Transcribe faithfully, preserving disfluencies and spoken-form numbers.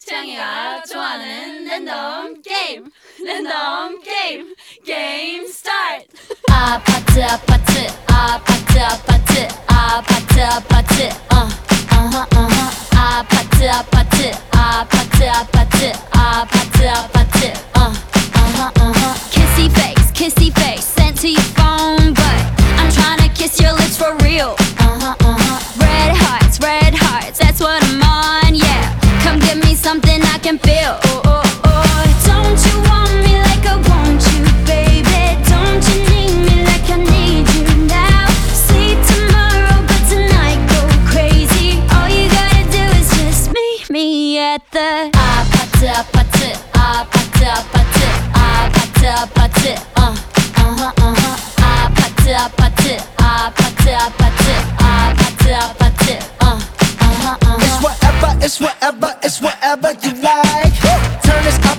태양이가 좋아하는 랜덤 게임 랜덤 게임 게임 스타트. 아파트 아파트 아파트 아파트 아파트 아파트 어 어허 어허 아파트 아파트 아파트 아파트 아파트 아파트 어 어허 어허 Kissy face kissy face sent to your phone but I'm tryna kiss your lips for real uh-huh uh-huh red hearts red hearts that's what I'm on yeah come give me something I can feel oh oh oh don't you want me like I want you baby don't you need me like I need you now see tomorrow but tonight go crazy all you gotta do is just meet me at the 아파트 아파트 아파트 아파트 아파트 아파트 어 어허 어허 아파트 아파트 아파트 아파트 아파트 아파트 어 어허 어허 It's whatever, it's whatever, it's whatever you like. Turn this